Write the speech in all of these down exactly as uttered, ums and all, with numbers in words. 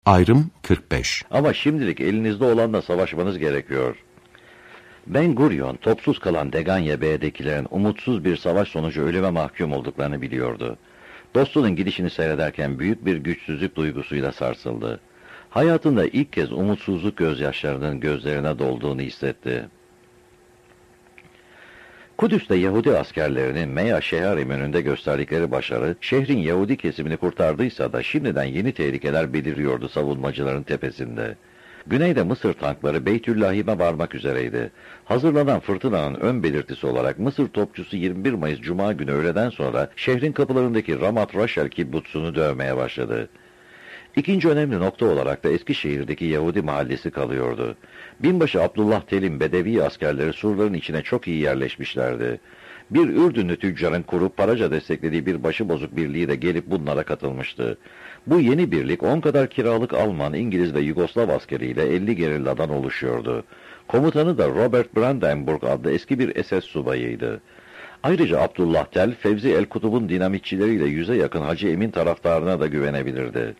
Ayrım kırk beş. Ama şimdilik elinizde olanla savaşmanız gerekiyor. Ben Gurion, topsuz kalan Deganya B'dekilerin umutsuz bir savaş sonucu ölüme mahkum olduklarını biliyordu. Dostunun gidişini seyrederken büyük bir güçsüzlük duygusuyla sarsıldı. Hayatında ilk kez umutsuzluk gözyaşlarının gözlerine dolduğunu hissetti. Kudüs'te Yahudi askerlerinin Meya Şeharim önünde gösterdikleri başarı, şehrin Yahudi kesimini kurtardıysa da şimdiden yeni tehlikeler beliriyordu savunmacıların tepesinde. Güneyde Mısır tankları Beytüllahim'e varmak üzereydi. Hazırlanan fırtınanın ön belirtisi olarak Mısır topçusu yirmi bir Mayıs Cuma günü öğleden sonra şehrin kapılarındaki Ramat Raşel kibbutzunu dövmeye başladı. İkinci önemli nokta olarak da Eskişehir'deki Yahudi mahallesi kalıyordu. Binbaşı Abdullah Telim Bedevi askerleri surların içine çok iyi yerleşmişlerdi. Bir Ürdünlü tüccarın kurup paraca desteklediği bir başıbozuk birliği de gelip bunlara katılmıştı. Bu yeni birlik on kadar kiralık Alman, İngiliz ve Yugoslav askeriyle elli gerilladan oluşuyordu. Komutanı da Robert Brandenburg adlı eski bir S S subayıydı. Ayrıca Abdullah Tel, Fevzi El-Kutub'un dinamitçileriyle yüze yakın Hacı Emin taraftarına da güvenebilirdi.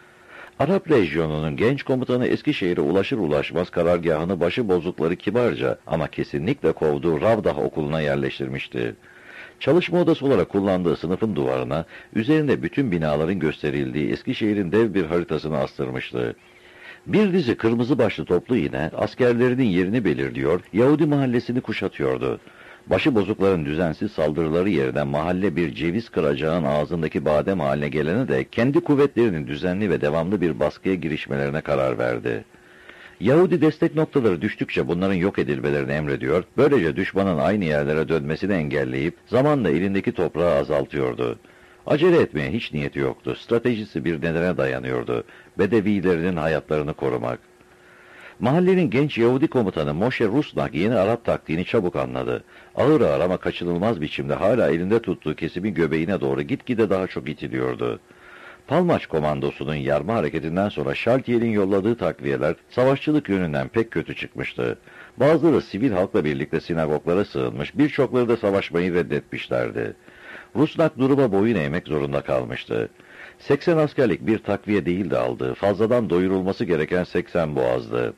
Arap Lejyonu'nun genç komutanı Eskişehir'e ulaşır ulaşmaz karargahını başıbozukları kibarca ama kesinlikle kovduğu Ravdah okuluna yerleştirmişti. Çalışma odası olarak kullandığı sınıfın duvarına, üzerinde bütün binaların gösterildiği Eskişehir'in dev bir haritasını astırmıştı. Bir dizi kırmızı başlı toplu iğne, askerlerinin yerini belirliyor, Yahudi mahallesini kuşatıyordu. Başıbozukların düzensiz saldırıları yerine mahalle bir ceviz kıracağın ağzındaki badem haline gelene de kendi kuvvetlerinin düzenli ve devamlı bir baskıya girişmelerine karar verdi. Yahudi destek noktaları düştükçe bunların yok edilmelerini emrediyor, böylece düşmanın aynı yerlere dönmesini engelleyip zamanla elindeki toprağı azaltıyordu. Acele etmeye hiç niyeti yoktu, stratejisi bir nedene dayanıyordu, Bedevilerinin hayatlarını korumak. Mahallenin genç Yahudi komutanı Moshe Rusnak yeni Arap taktiğini çabuk anladı. Ağır ağır ama kaçınılmaz biçimde hala elinde tuttuğu kesimin göbeğine doğru gitgide daha çok itiliyordu. Palmaç komandosunun yarma hareketinden sonra Şaltiyel'in yolladığı takviyeler savaşçılık yönünden pek kötü çıkmıştı. Bazıları sivil halkla birlikte sinagoglara sığınmış, birçokları da savaşmayı reddetmişlerdi. Rusnak duruma boyun eğmek zorunda kalmıştı. seksen askerlik bir takviye değil de aldığı, fazladan doyurulması gereken seksen boğazdı.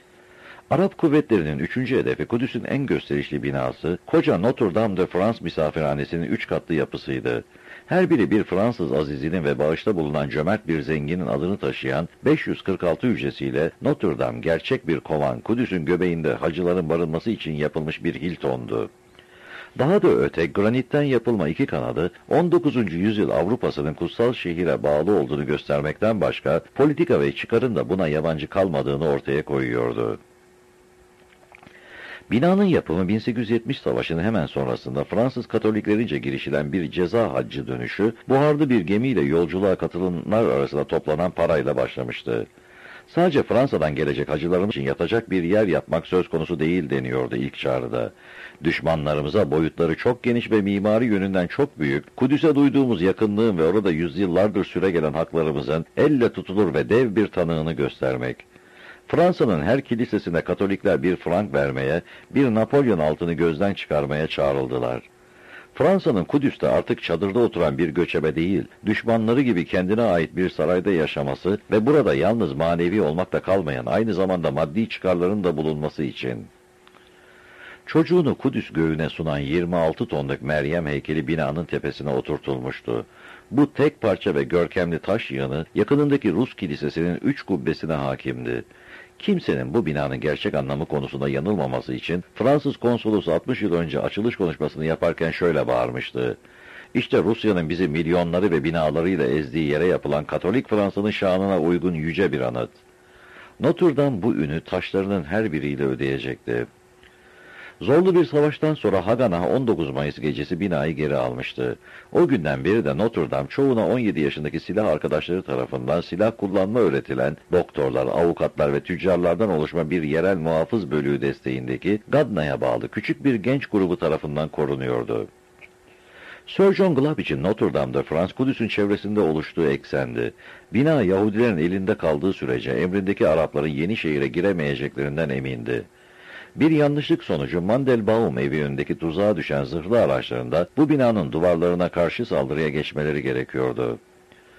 Arap kuvvetlerinin üçüncü hedefi Kudüs'ün en gösterişli binası, koca Notre Dame de France misafirhanesinin üç katlı yapısıydı. Her biri bir Fransız azizinin ve bağışta bulunan cömert bir zenginin adını taşıyan beş yüz kırk altı hücresiyle Notre Dame gerçek bir kovan, Kudüs'ün göbeğinde hacıların barınması için yapılmış bir Hilton'du. Daha da öte, granitten yapılma iki kanadı, on dokuzuncu yüzyıl Avrupa'sının kutsal şehire bağlı olduğunu göstermekten başka, politika ve çıkarın da buna yabancı kalmadığını ortaya koyuyordu. Binanın yapımı bin sekiz yüz yetmiş Savaşı'nın hemen sonrasında Fransız Katoliklerince girişilen bir ceza haccı dönüşü, buharlı bir gemiyle yolculuğa katılanlar arasında toplanan parayla başlamıştı. Sadece Fransa'dan gelecek hacıların için yatacak bir yer yapmak söz konusu değil deniyordu ilk çağrıda. Düşmanlarımıza boyutları çok geniş ve mimari yönünden çok büyük, Kudüs'e duyduğumuz yakınlığın ve orada yüzyıllardır süregelen haklarımızın elle tutulur ve dev bir tanığını göstermek. Fransa'nın her kilisesine Katolikler bir frank vermeye, bir Napolyon altını gözden çıkarmaya çağrıldılar. Fransa'nın Kudüs'te artık çadırda oturan bir göçebe değil, düşmanları gibi kendine ait bir sarayda yaşaması ve burada yalnız manevi olmakta kalmayan, aynı zamanda maddi çıkarların da bulunması için. Çocuğunu Kudüs göğüne sunan yirmi altı tonluk Meryem heykeli binanın tepesine oturtulmuştu. Bu tek parça ve görkemli taş yığını, yakınındaki Rus kilisesinin üç kubbesine hakimdi. Kimsenin bu binanın gerçek anlamı konusunda yanılmaması için Fransız konsolosu altmış yıl önce açılış konuşmasını yaparken şöyle bağırmıştı: "İşte Rusya'nın bizi milyonları ve binalarıyla ezdiği yere yapılan Katolik Fransa'nın şanına uygun yüce bir anıt." Notre Dame bu ünü taşlarının her biriyle ödeyecekti. Zorlu bir savaştan sonra Haganah on dokuz Mayıs gecesi binayı geri almıştı. O günden beri de Notre Dame çoğuna on yedi yaşındaki silah arkadaşları tarafından silah kullanma öğretilen doktorlar, avukatlar ve tüccarlardan oluşma bir yerel muhafız bölüğü desteğindeki Gadna'ya bağlı küçük bir genç grubu tarafından korunuyordu. Sir John Glab için Notre Dame de France, Kudüs'ün çevresinde oluştuğu eksendi. Bina Yahudilerin elinde kaldığı sürece emrindeki Arapların yeni şehire giremeyeceklerinden emindi. Bir yanlışlık sonucu Mandelbaum evi önündeki tuzağa düşen zırhlı araçlarında bu binanın duvarlarına karşı saldırıya geçmeleri gerekiyordu.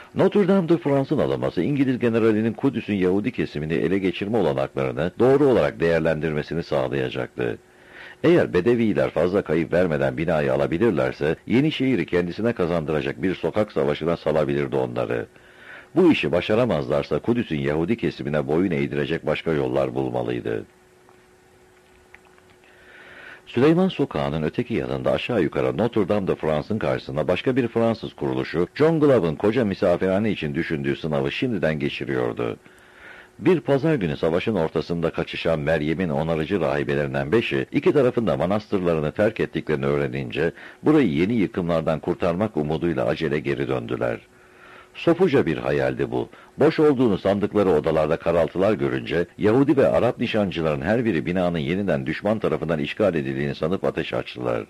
Notre Dame de France'ın alınması, İngiliz generalinin Kudüs'ün Yahudi kesimini ele geçirme olanaklarını doğru olarak değerlendirmesini sağlayacaktı. Eğer Bedeviler fazla kayıp vermeden binayı alabilirlerse, Yenişehir'i kendisine kazandıracak bir sokak savaşına salabilirdi onları. Bu işi başaramazlarsa Kudüs'ün Yahudi kesimine boyun eğdirecek başka yollar bulmalıydı. Süleyman Sokağı'nın öteki yanında aşağı yukarı Notre Dame de France'ın karşısında başka bir Fransız kuruluşu, John Glove'ın koca misafirhane için düşündüğü sınavı şimdiden geçiriyordu. Bir pazar günü savaşın ortasında kaçışan Meryem'in onarıcı rahibelerinden beşi, iki tarafında manastırlarını terk ettiklerini öğrenince, burayı yeni yıkımlardan kurtarmak umuduyla acele geri döndüler. Sofuca bir hayaldi bu. Boş olduğunu sandıkları odalarda karaltılar görünce, Yahudi ve Arap nişancıların her biri binanın yeniden düşman tarafından işgal edildiğini sanıp ateş açtılar.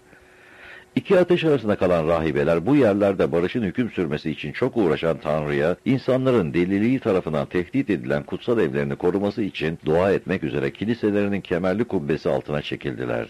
İki ateş arasında kalan rahibeler bu yerlerde barışın hüküm sürmesi için çok uğraşan Tanrı'ya, insanların deliliği tarafından tehdit edilen kutsal evlerini koruması için dua etmek üzere kiliselerinin kemerli kubbesi altına çekildiler.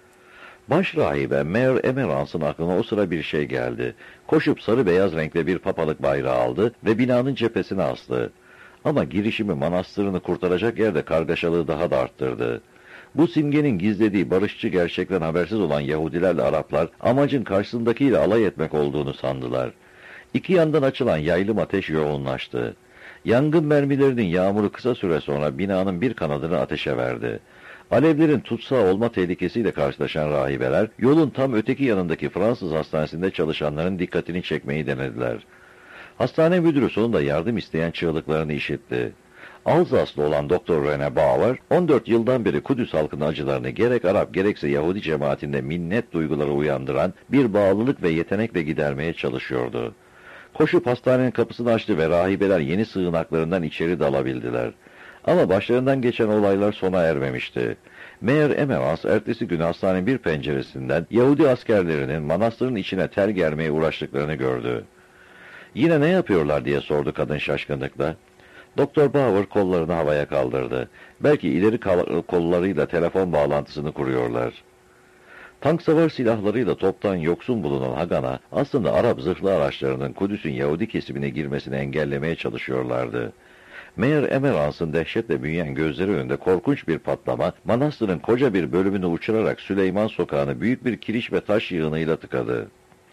Baş rahibe Mère Emerance'ın aklına o sıra bir şey geldi. Koşup sarı beyaz renkli bir papalık bayrağı aldı ve binanın cephesine astı. Ama girişimi manastırını kurtaracak yerde kargaşalığı daha da arttırdı. Bu simgenin gizlediği barışçı gerçekten habersiz olan Yahudilerle Araplar, amacın karşısındakiyle alay etmek olduğunu sandılar. İki yandan açılan yaylım ateş yoğunlaştı. Yangın mermilerinin yağmuru kısa süre sonra binanın bir kanadını ateşe verdi. Alevlerin tutsağı olma tehlikesiyle karşılaşan rahibeler, yolun tam öteki yanındaki Fransız hastanesinde çalışanların dikkatini çekmeyi denediler. Hastane müdürü sonunda yardım isteyen çığlıklarını işitti. Alzaslı olan Doktor Rene Bauer, on dört yıldan beri Kudüs halkının acılarını gerek Arap gerekse Yahudi cemaatinde minnet duyguları uyandıran bir bağlılık ve yetenekle gidermeye çalışıyordu. Koşup hastanenin kapısını açtı ve rahibeler yeni sığınaklarından içeri dalabildiler. Ama başlarından geçen olaylar sona ermemişti. Mère Emerance ertesi gün hastanenin bir penceresinden Yahudi askerlerinin manastırın içine tel germeye uğraştıklarını gördü. "Yine ne yapıyorlar?" diye sordu kadın şaşkınlıkla. Doktor Bauer kollarını havaya kaldırdı. "Belki ileri kollarıyla telefon bağlantısını kuruyorlar." Tank savar silahlarıyla toptan yoksun bulunan Hagan'a, aslında Arap zırhlı araçlarının Kudüs'ün Yahudi kesimine girmesini engellemeye çalışıyorlardı. Mère Emerance'ın dehşetle büyüyen gözleri önünde korkunç bir patlama, manastırın koca bir bölümünü uçurarak Süleyman Sokağı'nı büyük bir kiriş ve taş yığınıyla tıkadı.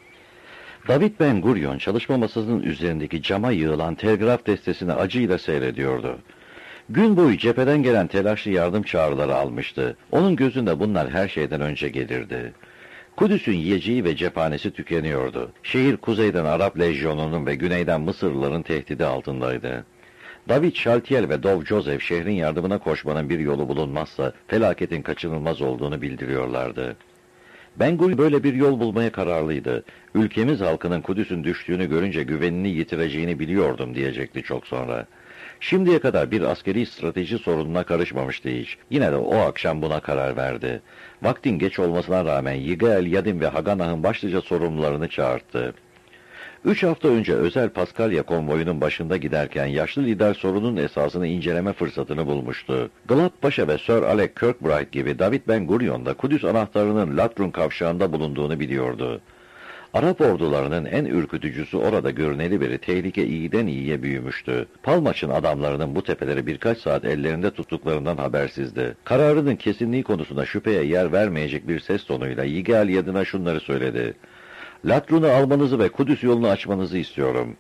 David Ben Gurion çalışma masasının üzerindeki cama yığılan telgraf destesini acıyla seyrediyordu. Gün boyu cepheden gelen telaşlı yardım çağrıları almıştı. Onun gözünde bunlar her şeyden önce gelirdi. Kudüs'ün yiyeceği ve cephanesi tükeniyordu. Şehir kuzeyden Arap lejyonunun ve güneyden Mısırlıların tehdidi altındaydı. David Şaltiel ve Dov Joseph şehrin yardımına koşmanın bir yolu bulunmazsa felaketin kaçınılmaz olduğunu bildiriyorlardı. Ben Gurion böyle bir yol bulmaya kararlıydı. "Ülkemiz halkının Kudüs'ün düştüğünü görünce güvenini yitireceğini biliyordum," diyecekti çok sonra. Şimdiye kadar bir askeri strateji sorununa karışmamıştı hiç. Yine de o akşam buna karar verdi. Vaktin geç olmasına rağmen Yigael Yadin ve Haganah'ın başlıca sorumlularını çağırttı. Üç hafta önce özel Paskalya konvoyunun başında giderken yaşlı lider sorunun esasını inceleme fırsatını bulmuştu. Glab Paşa ve Sir Alec Kirkbride gibi David Ben Gurion da Kudüs anahtarının Latrun kavşağında bulunduğunu biliyordu. Arap ordularının en ürkütücüsü orada görüneli beri tehlike iyiden iyiye büyümüştü. Palmaç'ın adamlarının bu tepeleri birkaç saat ellerinde tuttuklarından habersizdi. Kararının kesinliği konusunda şüpheye yer vermeyecek bir ses tonuyla Yigael Yadin'a şunları söyledi: "Latrun'u almanızı ve Kudüs yolunu açmanızı istiyorum."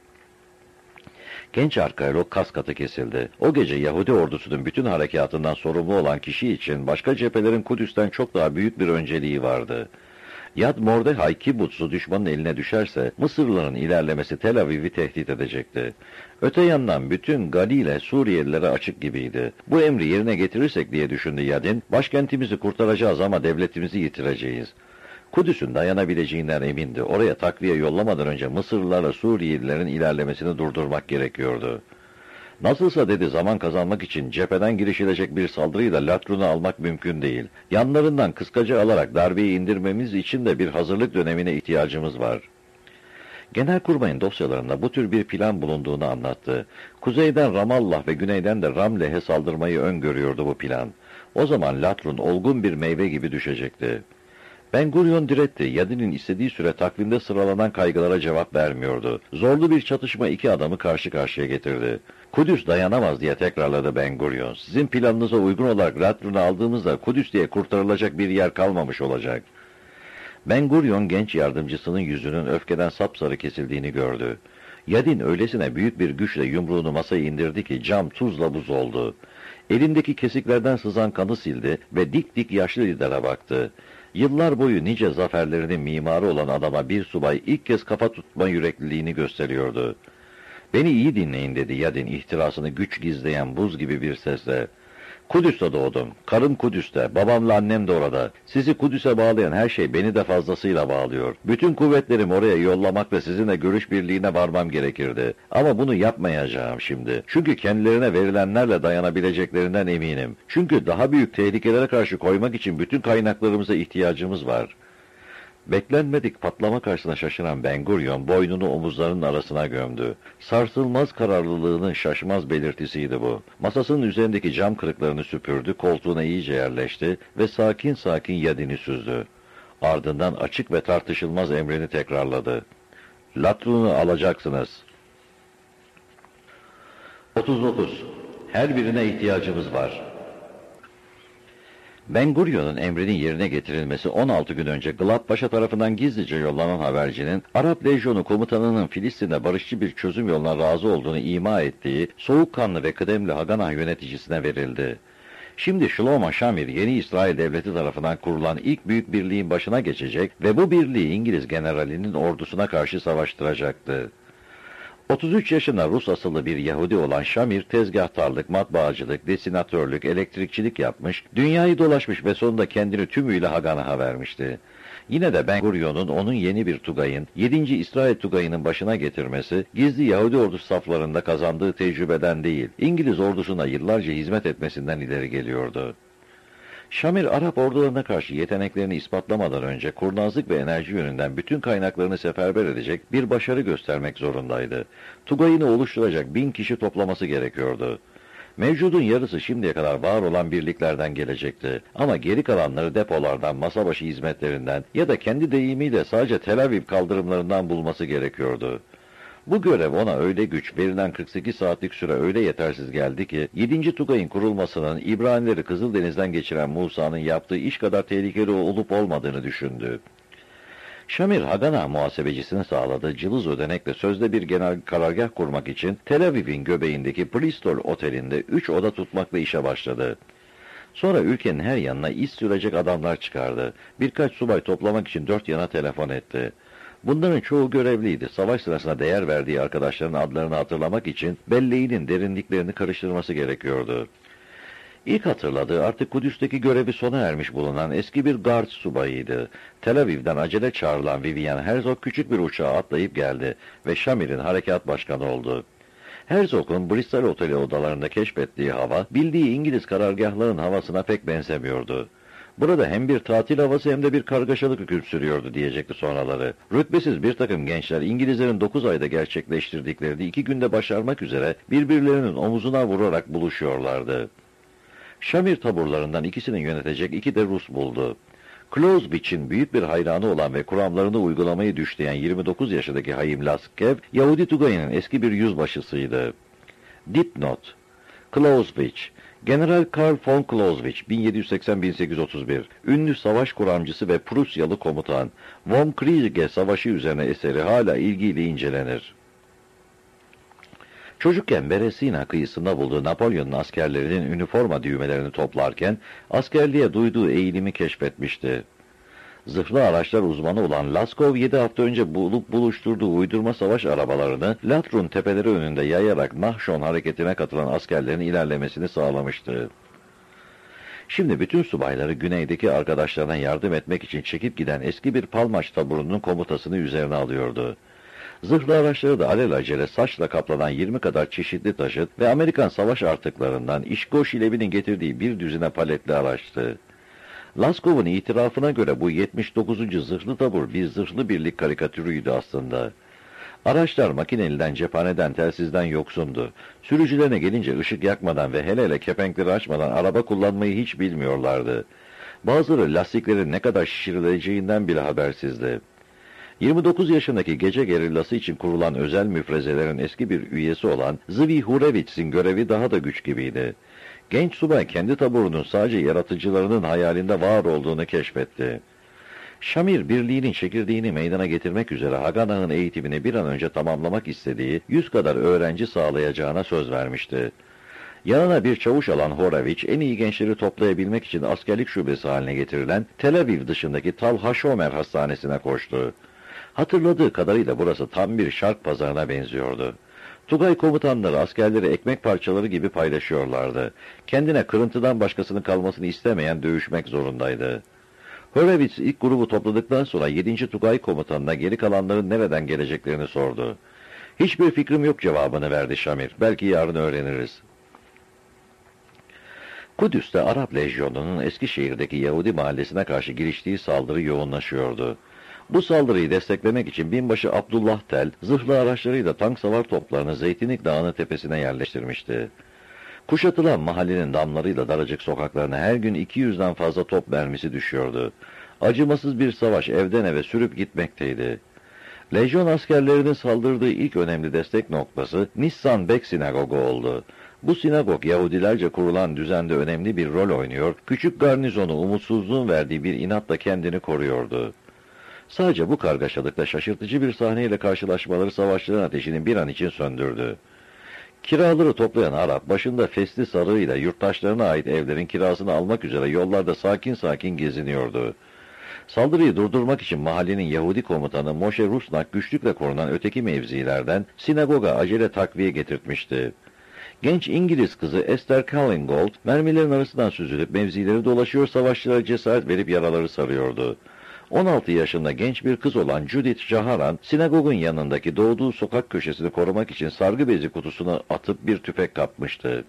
Genç arkeolog kas katı kesildi. O gece Yahudi ordusunun bütün harekatından sorumlu olan kişi için başka cephelerin Kudüs'ten çok daha büyük bir önceliği vardı. Yad Mordechai Kibutz'u düşmanın eline düşerse Mısırlıların ilerlemesi Tel Aviv'i tehdit edecekti. Öte yandan bütün Galile Suriyelilere açık gibiydi. Bu emri yerine getirirsek diye düşündü Yadin, başkentimizi kurtaracağız ama devletimizi yitireceğiz. Kudüs'ün dayanabileceğinden emindi. Oraya takviye yollamadan önce Mısırlılarla Suriyelilerin ilerlemesini durdurmak gerekiyordu. Nasılsa dedi, zaman kazanmak için cepheden girişilecek bir saldırıyla Latrun'u almak mümkün değil. Yanlarından kıskacı alarak darbeyi indirmemiz için de bir hazırlık dönemine ihtiyacımız var. Genelkurmay'ın dosyalarında bu tür bir plan bulunduğunu anlattı. Kuzeyden Ramallah ve güneyden de Ramleh'e saldırmayı öngörüyordu bu plan. O zaman Latrun olgun bir meyve gibi düşecekti. Ben Gurion diretti. Yadin'in istediği süre takvimde sıralanan kaygılara cevap vermiyordu. Zorlu bir çatışma iki adamı karşı karşıya getirdi. Kudüs dayanamaz diye tekrarladı Ben Gurion. Sizin planınıza uygun olarak Latrun'u aldığımızda Kudüs diye kurtarılacak bir yer kalmamış olacak. Ben Gurion genç yardımcısının yüzünün öfkeden sapsarı kesildiğini gördü. Yadin öylesine büyük bir güçle yumruğunu masaya indirdi ki cam tuzla buz oldu. Elindeki kesiklerden sızan kanı sildi ve dik dik yaşlı lidere baktı. Yıllar boyu nice zaferlerinin mimarı olan adama bir subay ilk kez kafa tutma yürekliliğini gösteriyordu. "Beni iyi dinleyin," dedi Yadin ihtirasını güç gizleyen buz gibi bir sesle. "Kudüs'te doğdum. Karım Kudüs'te. Babamla annem de orada. Sizi Kudüs'e bağlayan her şey beni de fazlasıyla bağlıyor. Bütün kuvvetlerimi oraya yollamak ve sizinle görüş birliğine varmam gerekirdi. Ama bunu yapmayacağım şimdi. Çünkü kendilerine verilenlerle dayanabileceklerinden eminim. Çünkü daha büyük tehlikelere karşı koymak için bütün kaynaklarımıza ihtiyacımız var." Beklenmedik patlama karşısına şaşıran Ben Gurion boynunu omuzlarının arasına gömdü. Sarsılmaz kararlılığının şaşmaz belirtisiydi bu. Masasının üzerindeki cam kırıklarını süpürdü, koltuğuna iyice yerleşti ve sakin sakin Yadin'i süzdü. Ardından açık ve tartışılmaz emrini tekrarladı. "Latrun'u alacaksınız." otuz dokuz. Her birine ihtiyacımız var. Ben Gurion'un emrinin yerine getirilmesi on altı gün önce Glab Paşa tarafından gizlice yollanan habercinin Arap Lejyonu komutanının Filistin'de barışçı bir çözüm yoluna razı olduğunu ima ettiği soğukkanlı ve kıdemli Haganah yöneticisine verildi. Şimdi Shlomo Shamir yeni İsrail devleti tarafından kurulan ilk büyük birliğin başına geçecek ve bu birliği İngiliz generalinin ordusuna karşı savaştıracaktı. otuz üç yaşında Rus asıllı bir Yahudi olan Shamir, tezgahtarlık, matbaacılık, desinatörlük, elektrikçilik yapmış, dünyayı dolaşmış ve sonunda kendini tümüyle Haganah'a vermişti. Yine de Ben Gurion'un onun yeni bir Tugay'ın, yedinci İsrail Tugay'ının başına getirmesi, gizli Yahudi ordusu saflarında kazandığı tecrübeden değil, İngiliz ordusuna yıllarca hizmet etmesinden ileri geliyordu. Shamir, Arap ordularına karşı yeteneklerini ispatlamadan önce kurnazlık ve enerji yönünden bütün kaynaklarını seferber edecek bir başarı göstermek zorundaydı. Tugay'ını oluşturacak bin kişi toplaması gerekiyordu. Mevcudun yarısı şimdiye kadar var olan birliklerden gelecekti. Ama geri kalanları depolardan, masa başı hizmetlerinden ya da kendi deyimiyle sadece Tel Aviv kaldırımlarından bulması gerekiyordu. Bu görev ona öyle güç, verilen kırk sekiz saatlik süre öyle yetersiz geldi ki, yedinci Tugay'ın kurulmasının İbranileri Kızıldeniz'den geçiren Musa'nın yaptığı iş kadar tehlikeli olup olmadığını düşündü. Shamir, Haganah muhasebecisini sağladığı cılız ödenekle sözde bir genel karargah kurmak için Tel Aviv'in göbeğindeki Bristol Oteli'nde üç oda tutmakla işe başladı. Sonra ülkenin her yanına iş sürecek adamlar çıkardı. Birkaç subay toplamak için dört yana telefon etti. Bunların çoğu görevliydi. Savaş sırasında değer verdiği arkadaşların adlarını hatırlamak için belleğinin derinliklerini karıştırması gerekiyordu. İlk hatırladığı artık Kudüs'teki görevi sona ermiş bulunan eski bir gard subayıydı. Tel Aviv'den acele çağrılan Vivian Herzog küçük bir uçağa atlayıp geldi ve Shamir'in harekat başkanı oldu. Herzog'un Bristol Oteli odalarında keşfettiği hava, bildiği İngiliz karargahların havasına pek benzemiyordu. Burada hem bir tatil havası hem de bir kargaşalık hüküm sürüyordu diyecekti sonraları. Rütbesiz bir takım gençler İngilizlerin dokuz ayda gerçekleştirdiklerini iki günde başarmak üzere birbirlerinin omuzuna vurarak buluşuyorlardı. Shamir taburlarından ikisini yönetecek iki de Rus buldu. Clausewitz'in büyük bir hayranı olan ve kuramlarını uygulamayı düşleyen yirmi dokuz yaşındaki Hayim Laskev, Yahudi Tugay'ın eski bir yüzbaşısıydı. Dipnot: Clausewitz, General Karl von Clausewitz, bin yedi yüz seksen - bin sekiz yüz otuz bir, ünlü savaş kuramcısı ve Prusyalı komutan. Von Kriege Savaşı üzerine eseri hala ilgiyle incelenir. Çocukken Beresina kıyısında bulduğu Napolyon'un askerlerinin üniforma düğmelerini toplarken askerliğe duyduğu eğilimi keşfetmişti. Zırhlı araçlar uzmanı olan Laskov yedi hafta önce bulup buluşturduğu uydurma savaş arabalarını Latrun tepeleri önünde yayarak Nahşon hareketine katılan askerlerin ilerlemesini sağlamıştı. Şimdi bütün subayları güneydeki arkadaşlarına yardım etmek için çekip giden eski bir Palmaç taburunun komutasını üzerine alıyordu. Zırhlı araçları da alelacele saçla kaplanan yirmi kadar çeşitli taşıt ve Amerikan savaş artıklarından İşkoş İlevi'nin getirdiği bir düzine paletli araçtı. Laskov'un itirafına göre bu yetmiş dokuzuncu zırhlı tabur bir zırhlı birlik karikatürüydü aslında. Araçlar makineliden, cephaneden, telsizden yoksundu. Sürücülerine gelince ışık yakmadan ve hele hele kepenkleri açmadan araba kullanmayı hiç bilmiyorlardı. Bazıları lastiklerin ne kadar şişirileceğinden bile habersizdi. yirmi dokuz yaşındaki gece gerillası için kurulan özel müfrezelerin eski bir üyesi olan Zvi Hurevitz'in görevi daha da güç gibiydi. Genç subay kendi taburunun sadece yaratıcılarının hayalinde var olduğunu keşfetti. Şamir birliğinin çekirdeğini meydana getirmek üzere Haganah'ın eğitimini bir an önce tamamlamak istediği yüz kadar öğrenci sağlayacağına söz vermişti. Yanına bir çavuş alan Horevich, en iyi gençleri toplayabilmek için askerlik şubesi haline getirilen Tel Aviv dışındaki Tal Hashomer Hastanesi'ne koştu. Hatırladığı kadarıyla burası tam bir şark pazarına benziyordu. Tugay komutanları askerleri ekmek parçaları gibi paylaşıyorlardı. Kendine kırıntıdan başkasının kalmasını istemeyen dövüşmek zorundaydı. Horowitz ilk grubu topladıktan sonra yedinci Tugay komutanına geri kalanların nereden geleceklerini sordu. "Hiçbir fikrim yok" cevabını verdi Şamir. "Belki yarın öğreniriz." Kudüs'te Arap Lejyonu'nun Eskişehir'deki Yahudi mahallesine karşı giriştiği saldırı yoğunlaşıyordu. Bu saldırıyı desteklemek için binbaşı Abdullah Tel, zırhlı araçlarıyla tank savar toplarını Zeytinlik Dağı'nın tepesine yerleştirmişti. Kuşatılan mahallenin damlarıyla daracık sokaklarına her gün iki yüzden fazla top mermisi düşüyordu. Acımasız bir savaş evden eve sürüp gitmekteydi. Lejyon askerlerinin saldırdığı ilk önemli destek noktası Nissan Bek Sinagogu oldu. Bu sinagog Yahudilerce kurulan düzende önemli bir rol oynuyor, küçük garnizonu umutsuzluğun verdiği bir inatla kendini koruyordu. Sadece bu kargaşalıkta şaşırtıcı bir sahneyle karşılaşmaları savaşçıların ateşini bir an için söndürdü. Kiraları toplayan Arap, başında fesli sarığıyla yurttaşlarına ait evlerin kirasını almak üzere yollarda sakin sakin geziniyordu. Saldırıyı durdurmak için mahallenin Yahudi komutanı Moshe Rusnak güçlükle korunan öteki mevzilerden sinagoga acele takviye getirtmişti. Genç İngiliz kızı Esther Callingold, mermilerin arasından süzülüp mevzileri dolaşıyor, savaşçılara cesaret verip yaraları sarıyordu. on altı yaşında genç bir kız olan Judith Jaharan, sinagogun yanındaki doğduğu sokak köşesini korumak için sargı bezi kutusuna atıp bir tüfek kapmıştı.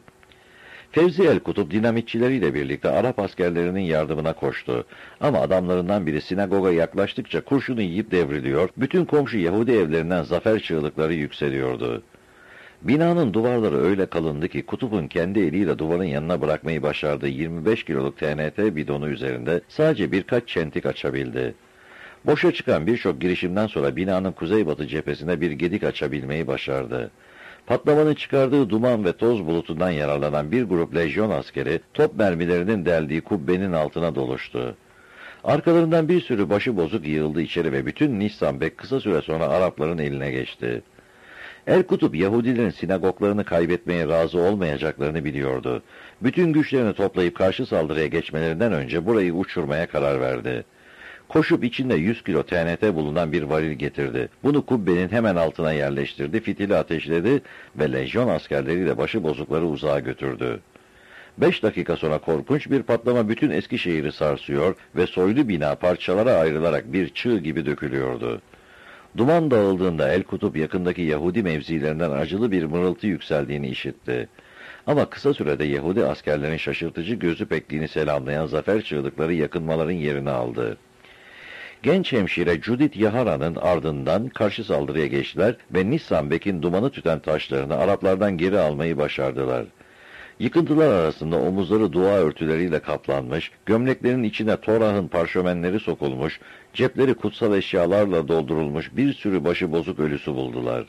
Fevzi El Kutup dinamitçileriyle birlikte Arap askerlerinin yardımına koştu. Ama adamlarından biri sinagoga yaklaştıkça kurşunu yiyip devriliyor, bütün komşu Yahudi evlerinden zafer çığlıkları yükseliyordu. Binanın duvarları öyle kalındı ki Kutup'un kendi eliyle duvarın yanına bırakmayı başardığı yirmi beş kiloluk T N T bidonu üzerinde sadece birkaç çentik açabildi. Boşa çıkan birçok girişimden sonra binanın kuzeybatı cephesine bir gedik açabilmeyi başardı. Patlamanın çıkardığı duman ve toz bulutundan yararlanan bir grup lejyon askeri top mermilerinin deldiği kubbenin altına doluştu. Arkalarından bir sürü başı bozuk yığıldı içeri ve bütün Nissan-Bek kısa süre sonra Arapların eline geçti. El Kutup, Yahudilerin sinagoglarını kaybetmeye razı olmayacaklarını biliyordu. Bütün güçlerini toplayıp karşı saldırıya geçmelerinden önce burayı uçurmaya karar verdi. Koşup içinde yüz kilo T N T bulunan bir varil getirdi. Bunu kubbenin hemen altına yerleştirdi, fitili ateşledi ve lejyon askerleriyle başı bozukları uzağa götürdü. Beş dakika sonra korkunç bir patlama bütün Eskişehir'i sarsıyor ve soylu bina parçalara ayrılarak bir çığ gibi dökülüyordu. Duman dağıldığında El Kutup yakındaki Yahudi mevzilerinden acılı bir mırıltı yükseldiğini işitti. Ama kısa sürede Yahudi askerlerin şaşırtıcı gözü pekliğini selamlayan zafer çığlıkları yakınmaların yerini aldı. Genç hemşire Judith Yahara'nın ardından karşı saldırıya geçtiler ve Nissan-Bek'in dumanı tüten taşlarını Araplardan geri almayı başardılar. Yıkıntılar arasında omuzları dua örtüleriyle kaplanmış, gömleklerin içine Torah'ın parşömenleri sokulmuş, cepleri kutsal eşyalarla doldurulmuş bir sürü başı bozuk ölüsü buldular.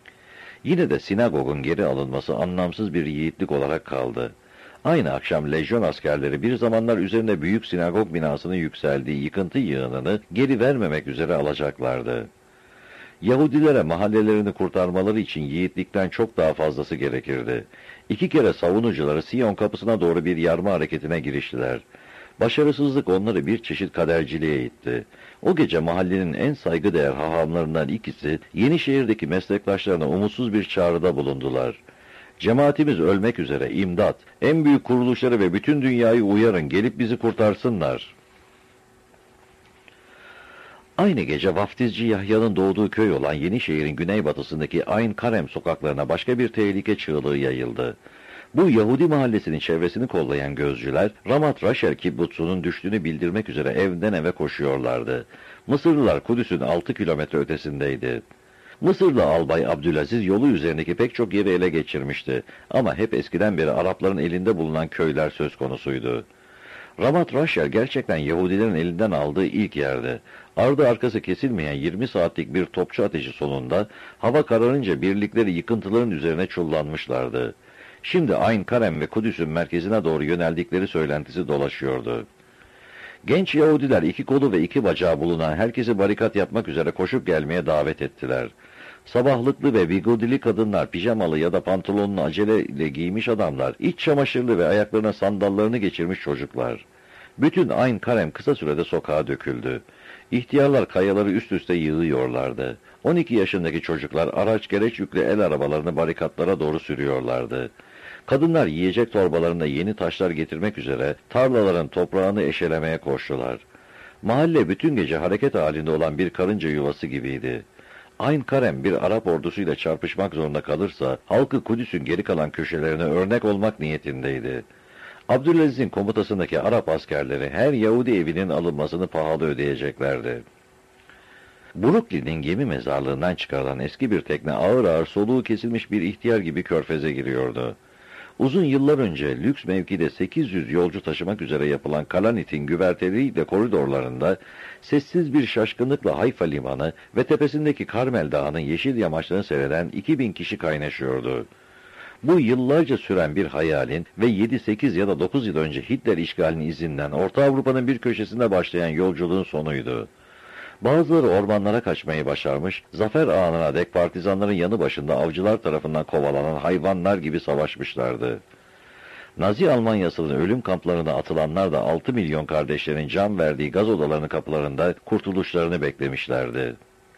Yine de sinagogun geri alınması anlamsız bir yiğitlik olarak kaldı. Aynı akşam lejyon askerleri bir zamanlar üzerine büyük sinagog binasının yükseldiği yıkıntı yığınını geri vermemek üzere alacaklardı. Yahudilere mahallelerini kurtarmaları için yiğitlikten çok daha fazlası gerekirdi. İki kere savunucuları Siyon kapısına doğru bir yarma hareketine giriştiler. Başarısızlık onları bir çeşit kaderciliğe itti. O gece mahallenin en saygıdeğer hahamlarından ikisi Yenişehir'deki meslektaşlarına umutsuz bir çağrıda bulundular. "Cemaatimiz ölmek üzere, imdat, en büyük kuruluşları ve bütün dünyayı uyarın, gelip bizi kurtarsınlar." Aynı gece vaftizci Yahya'nın doğduğu köy olan Yenişehir'in güneybatısındaki Ayn Karem sokaklarına başka bir tehlike çığlığı yayıldı. Bu Yahudi mahallesinin çevresini kollayan gözcüler, Ramat Raşel kibbutsunun düştüğünü bildirmek üzere evden eve koşuyorlardı. Mısırlılar Kudüs'ün altı kilometre ötesindeydi. Mısırlı albay Abdülaziz yolu üzerindeki pek çok yeri ele geçirmişti ama hep eskiden beri Arapların elinde bulunan köyler söz konusuydu. Ramat Rachel gerçekten Yahudilerin elinden aldığı ilk yerdi. Ardı arkası kesilmeyen yirmi saatlik bir topçu ateşi sonunda hava kararınca birlikleri yıkıntıların üzerine çullanmışlardı. Şimdi Ayn Karem ve Kudüs'ün merkezine doğru yöneldikleri söylentisi dolaşıyordu. Genç Yahudiler iki kolu ve iki bacağı bulunan herkesi barikat yapmak üzere koşup gelmeye davet ettiler. Sabahlıklı ve bigodili kadınlar, pijamalı ya da pantolonunu aceleyle giymiş adamlar, iç çamaşırlı ve ayaklarına sandallarını geçirmiş çocuklar. Bütün Ayn Karem kısa sürede sokağa döküldü. İhtiyarlar kayaları üst üste yığıyorlardı. on iki yaşındaki çocuklar araç gereç yüklü el arabalarını barikatlara doğru sürüyorlardı. Kadınlar yiyecek torbalarında yeni taşlar getirmek üzere tarlaların toprağını eşelemeye koştular. Mahalle bütün gece hareket halinde olan bir karınca yuvası gibiydi. Ayn Karem bir Arap ordusuyla çarpışmak zorunda kalırsa halkı Kudüs'ün geri kalan köşelerine örnek olmak niyetindeydi. Abdülaziz'in komutasındaki Arap askerleri her Yahudi evinin alınmasını pahalı ödeyeceklerdi. Brooklyn'in gemi mezarlığından çıkarılan eski bir tekne ağır ağır soluğu kesilmiş bir ihtiyar gibi körfeze giriyordu. Uzun yıllar önce lüks mevkide sekiz yüz yolcu taşımak üzere yapılan Kalanit'in güverteleriyle koridorlarında sessiz bir şaşkınlıkla Hayfa limanı ve tepesindeki Karmel Dağı'nın yeşil yamaçlarını seyreden iki bin kişi kaynaşıyordu. Bu yıllarca süren bir hayalin ve yedi sekiz ya da dokuz yıl önce Hitler işgalinin izinden Orta Avrupa'nın bir köşesinde başlayan yolculuğun sonuydu. Bazıları ormanlara kaçmayı başarmış, zafer anına dek partizanların yanı başında avcılar tarafından kovalanan hayvanlar gibi savaşmışlardı. Nazi Almanyası'nın ölüm kamplarına atılanlar da altı milyon kardeşlerin can verdiği gaz odalarının kapılarında kurtuluşlarını beklemişlerdi.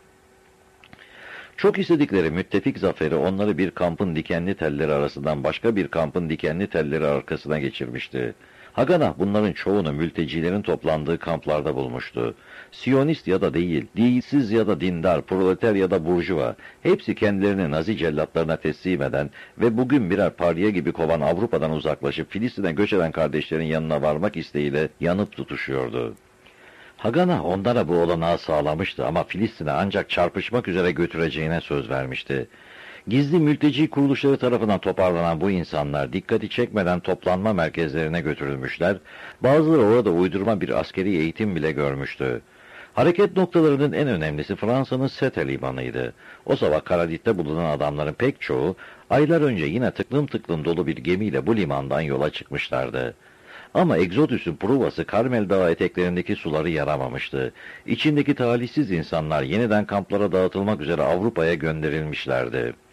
Çok istedikleri müttefik zaferi onları bir kampın dikenli telleri arasından başka bir kampın dikenli telleri arkasına geçirmişti. Haganah bunların çoğunu mültecilerin toplandığı kamplarda bulmuştu. Siyonist ya da değil, dinsiz ya da dindar, proleter ya da burjuva, hepsi kendilerini Nazi cellatlarına teslim eden ve bugün birer parya gibi kovan Avrupa'dan uzaklaşıp Filistin'e göç eden kardeşlerin yanına varmak isteğiyle yanıp tutuşuyordu. Haganah onlara bu olanağı sağlamıştı ama Filistin'e ancak çarpışmak üzere götüreceğine söz vermişti. Gizli mülteci kuruluşları tarafından toparlanan bu insanlar dikkati çekmeden toplanma merkezlerine götürülmüşler, bazıları orada uydurma bir askeri eğitim bile görmüştü. Hareket noktalarının en önemlisi Fransa'nın Sète limanıydı. O sabah Karadit'te bulunan adamların pek çoğu, aylar önce yine tıklım tıklım dolu bir gemiyle bu limandan yola çıkmışlardı. Ama Exodus'un provası Karmel Dağı eteklerindeki suları yaramamıştı. İçindeki talihsiz insanlar yeniden kamplara dağıtılmak üzere Avrupa'ya gönderilmişlerdi.